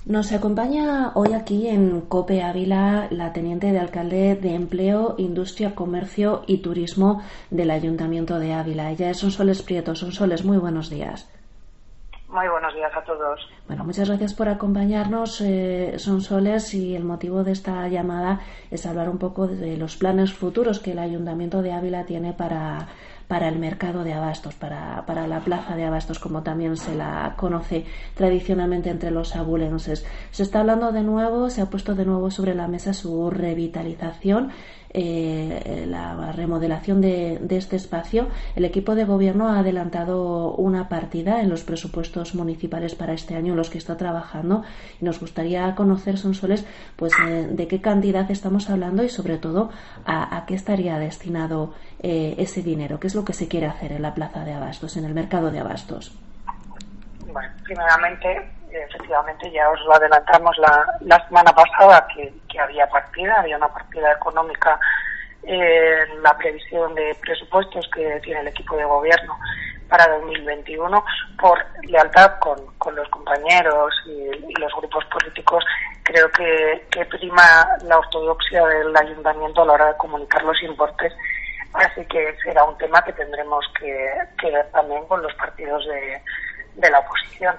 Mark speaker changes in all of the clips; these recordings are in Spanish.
Speaker 1: Nos acompaña hoy aquí en COPE Ávila la teniente de alcalde de Empleo, Industria, Comercio y Turismo del Ayuntamiento de Ávila. Ella es Sonsoles Prieto. Sonsoles, muy buenos días.
Speaker 2: Muy buenos días a todos.
Speaker 1: Bueno, muchas gracias por acompañarnos, Sonsoles, y el motivo de esta llamada es hablar un poco de los planes futuros que el Ayuntamiento de Ávila tiene para el mercado de abastos, para la plaza de abastos, como también se la conoce tradicionalmente entre los abulenses. Se está hablando de nuevo, se ha puesto de nuevo sobre la mesa su revitalización, la remodelación de este espacio. El equipo de gobierno ha adelantado una partida en los presupuestos municipales para este año en los que está trabajando, y nos gustaría conocer, Sonsoles, pues de qué cantidad estamos hablando y sobre todo a qué estaría destinado ese dinero, qué es lo que se quiere hacer en la plaza de abastos, en el mercado de abastos.
Speaker 2: Bueno, primeramente, efectivamente, ya os lo adelantamos la semana pasada que había una partida económica en la previsión de presupuestos que tiene el equipo de gobierno para 2021. Por lealtad con los compañeros y los grupos políticos, creo que prima la ortodoxia del ayuntamiento a la hora de comunicar los importes, así que será un tema que tendremos que ver también con los partidos de la oposición.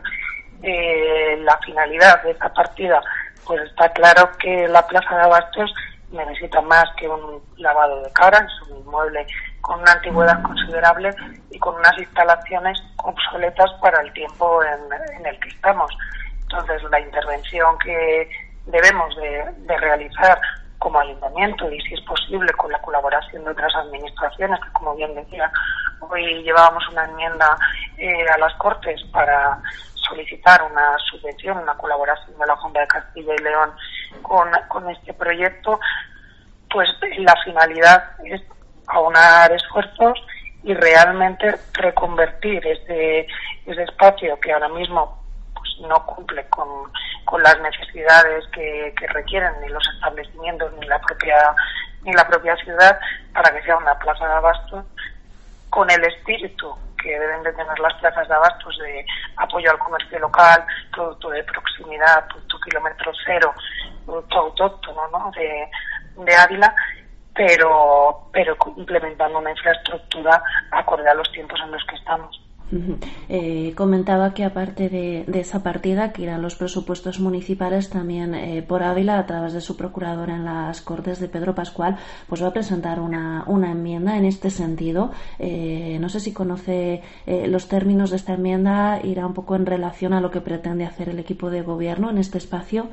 Speaker 2: La finalidad de esta partida, pues está claro que la plaza de abastos necesita más que un lavado de cara. Es un inmueble con una antigüedad considerable y con unas instalaciones obsoletas para el tiempo en el que estamos. Entonces, la intervención que debemos de realizar como ayuntamiento, y si es posible con la colaboración de otras administraciones, que como bien decía, hoy llevábamos una enmienda a las Cortes para solicitar una subvención, una colaboración de la Junta de Castilla y León con este proyecto, pues la finalidad es aunar esfuerzos y realmente reconvertir ese espacio que ahora mismo pues no cumple con las necesidades que requieren ni los establecimientos ni la propia ciudad, para que sea una plaza de abastos con el espíritu que deben de tener las plazas de abastos de apoyo al comercio local, producto de proximidad, producto kilómetro cero, producto autóctono, ¿no?, de Ávila, pero implementando una infraestructura acorde a los tiempos en los que estamos.
Speaker 1: Comentaba que aparte de esa partida, que irán los presupuestos municipales, también por Ávila, a través de su procurador en las Cortes, de Pedro Pascual, pues va a presentar una enmienda en este sentido. No sé si conoce los términos de esta enmienda. ¿Irá un poco en relación a lo que pretende hacer el equipo de gobierno en este espacio?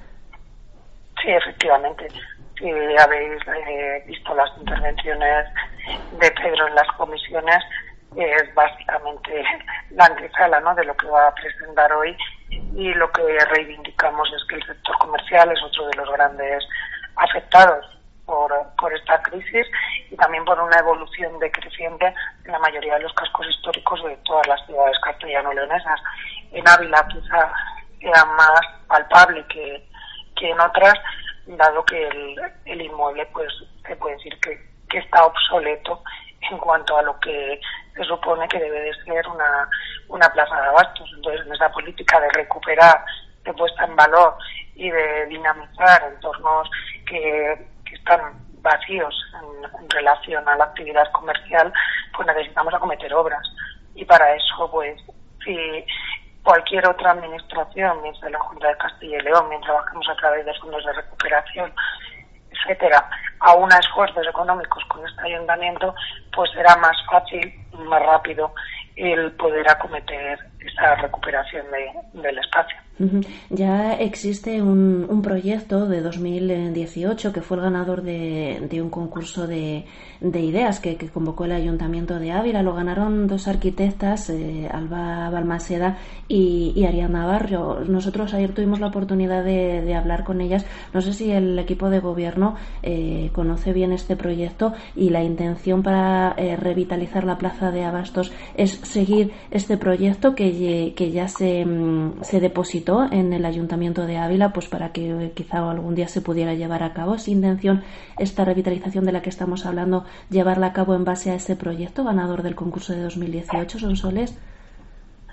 Speaker 2: Sí, efectivamente. Si habéis visto las intervenciones de Pedro en las comisiones, es básicamente la antesala, ¿no?, de lo que va a presentar hoy, y lo que reivindicamos es que el sector comercial es otro de los grandes afectados por esta crisis, y también por una evolución decreciente en la mayoría de los cascos históricos de todas las ciudades castellano-leonesas. En Ávila quizá sea más palpable que en otras, dado que el inmueble pues se puede decir que está obsoleto en cuanto a lo que se supone que debe de ser una plaza de abastos. Entonces, en esa política de recuperar, de puesta en valor y de dinamizar entornos que están vacíos en relación a la actividad comercial, pues necesitamos acometer obras. Y para eso, pues, si cualquier otra administración, mientras la Junta de Castilla y León, mientras trabajemos a través de fondos de recuperación, etcétera, aúna esfuerzos económicos con este ayuntamiento, pues será más fácil y más rápido el poder acometer esa recuperación del espacio.
Speaker 1: Ya existe un proyecto de 2018 que fue el ganador de un concurso de ideas que convocó el Ayuntamiento de Ávila. Lo ganaron dos arquitectas, Alba Balmaseda y Ariana Barrio. Nosotros ayer tuvimos la oportunidad de hablar con ellas. No sé si el equipo de gobierno conoce bien este proyecto, y la intención para revitalizar la plaza de abastos es seguir este proyecto que ya se depositó en el Ayuntamiento de Ávila, pues para que quizá algún día se pudiera llevar a cabo. ¿Es intención esta revitalización de la que estamos hablando llevarla a cabo en base a ese proyecto ganador del concurso de 2018, Sonsoles?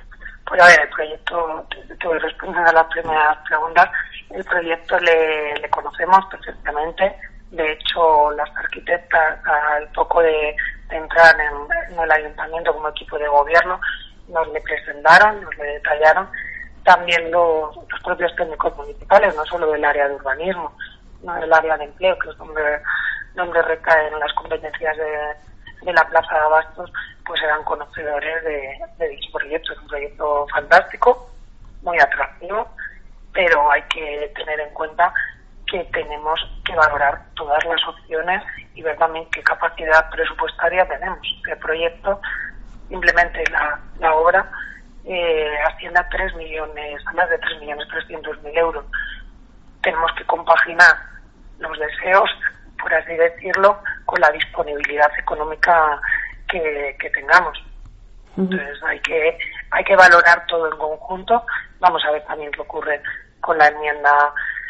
Speaker 2: Pues a ver, el proyecto, te voy respondiendo a las primeras preguntas, el proyecto le conocemos perfectamente. De hecho, las arquitectas, al poco de entrar en el ayuntamiento como equipo de gobierno, nos le presentaron, nos le detallaron. También los propios técnicos municipales, no solo del área de urbanismo, no del área de empleo, que es donde recaen las competencias de la Plaza de Abastos, pues eran conocedores de dicho proyecto. Es un proyecto fantástico, muy atractivo, pero hay que tener en cuenta que tenemos que valorar todas las opciones y ver también qué capacidad presupuestaria tenemos. El proyecto, simplemente la obra, asciende a 3 millones, a más de 3.300.000 euros. Tenemos que compaginar los deseos, por así decirlo, con la disponibilidad económica que tengamos. Entonces hay que valorar todo en conjunto. Vamos a ver también qué ocurre con la enmienda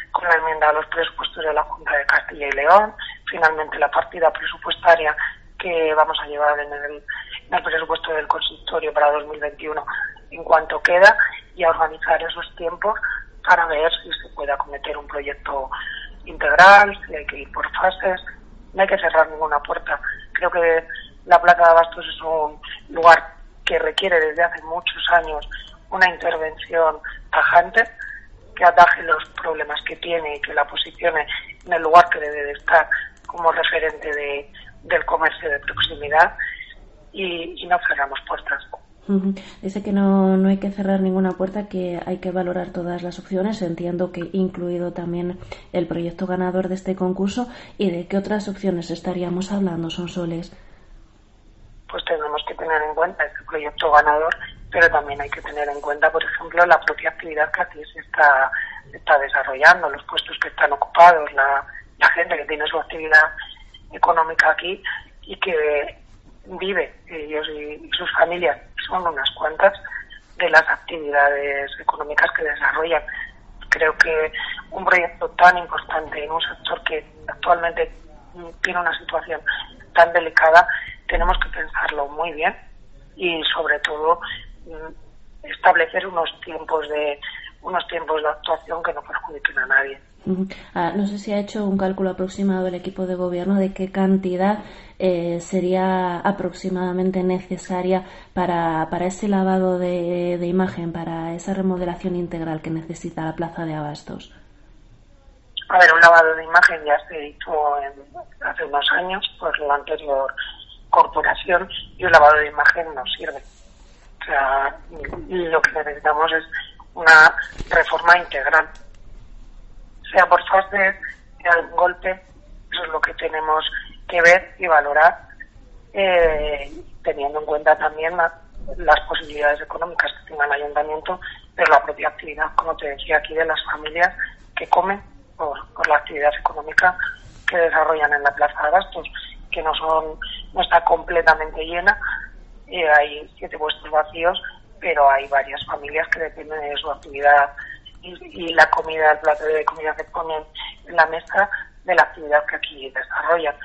Speaker 2: a los presupuestos de la Junta de Castilla y León. Finalmente la partida presupuestaria que vamos a llevar en el presupuesto del consistorio para 2021 en cuanto queda, y a organizar esos tiempos para ver si se puede acometer un proyecto integral, si hay que ir por fases. No hay que cerrar ninguna puerta. Creo que la Plaza de Abastos es un lugar que requiere desde hace muchos años una intervención tajante, que ataje los problemas que tiene y que la posicione en el lugar que debe de estar como referente del comercio de proximidad, y no cerramos puertas.
Speaker 1: Dice que no hay que cerrar ninguna puerta, que hay que valorar todas las opciones. Entiendo que incluido también el proyecto ganador de este concurso. ¿Y de qué otras opciones estaríamos hablando, Sonsoles?
Speaker 2: Pues tenemos que tener en cuenta este proyecto ganador, pero también hay que tener en cuenta, por ejemplo, la propia actividad que aquí se está desarrollando, los puestos que están ocupados, la gente que tiene su actividad económica aquí y que vive, ellos y sus familias, son unas cuantas de las actividades económicas que desarrollan. Creo que un proyecto tan importante en un sector que actualmente tiene una situación tan delicada, tenemos que pensarlo muy bien y sobre todo establecer unos tiempos de actuación que no perjudiquen a nadie.
Speaker 1: No sé si ha hecho un cálculo aproximado el equipo de gobierno de qué cantidad sería aproximadamente necesaria para ese lavado de imagen, para esa remodelación integral que necesita la Plaza de Abastos.
Speaker 2: A ver, un lavado de imagen ya se hizo hace unos años por la anterior corporación, y un lavado de imagen no sirve. O sea, lo que necesitamos es una reforma integral, sea por fases, sea de un golpe. Eso es lo que tenemos que ver y valorar, teniendo en cuenta también las posibilidades económicas que tenga el ayuntamiento, pero la propia actividad, como te decía aquí, de las familias que comen por la actividad económica que desarrollan en la Plaza de Abastos, que no está completamente llena. Hay 7 puestos vacíos, pero hay varias familias que dependen de su actividad y la comida, el plato de comida que ponen en la mesa, de la actividad que aquí desarrollan.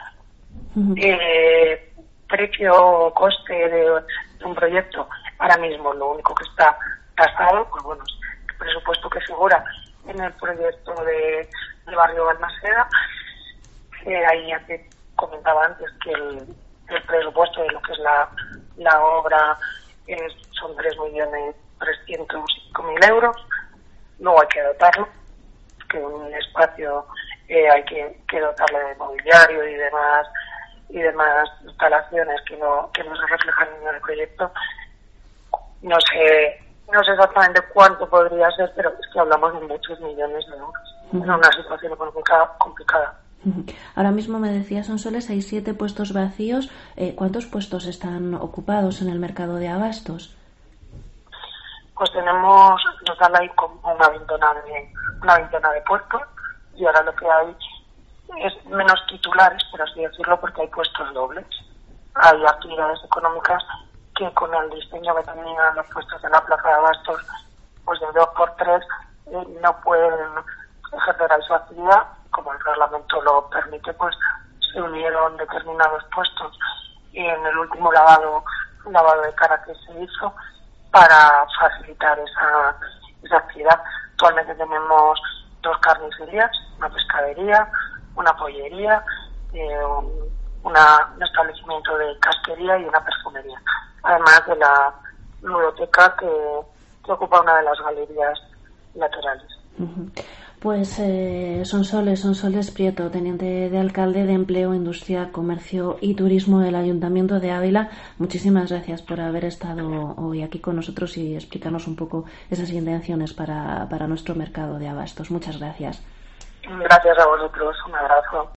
Speaker 2: Precio, coste de un proyecto, ahora mismo lo único que está tasado, pues bueno, es el presupuesto que figura en el proyecto de Barrio Balmaseda, que ahí ya te comentaba antes que el presupuesto de lo que es la obra son 3.305.000 euros. Luego hay que dotarlo, que un espacio hay que dotarlo de mobiliario y demás instalaciones que no se reflejan en el proyecto. No sé exactamente cuánto podría ser, pero es que hablamos de muchos millones de euros. Es una situación complicada.
Speaker 1: Ahora mismo me decía Sonsoles, hay 7 puestos vacíos. ¿Cuántos puestos están ocupados en el mercado de abastos?
Speaker 2: Pues nos dan ahí como una veintena de puestos, y ahora lo que hay es menos titulares, por así decirlo, porque hay puestos dobles. Hay actividades económicas que con el diseño que tenían los puestos en la Plaza de Abastos, pues de 2x3 no pueden ejercer ahí su actividad. Como el reglamento lo permite, pues se unieron determinados puestos, y en el último lavado de cara que se hizo, para facilitar esa actividad. Actualmente tenemos 2 carnicerías, una pescadería, una pollería, un establecimiento de casquería y una perfumería, además de la ludoteca que ocupa una de las galerías laterales.
Speaker 1: Uh-huh. Pues Sonsoles Prieto, teniente de alcalde de Empleo, Industria, Comercio y Turismo del Ayuntamiento de Ávila, muchísimas gracias por haber estado hoy aquí con nosotros y explicarnos un poco esas intenciones para nuestro mercado de abastos. Muchas gracias.
Speaker 2: Gracias a vosotros, un abrazo.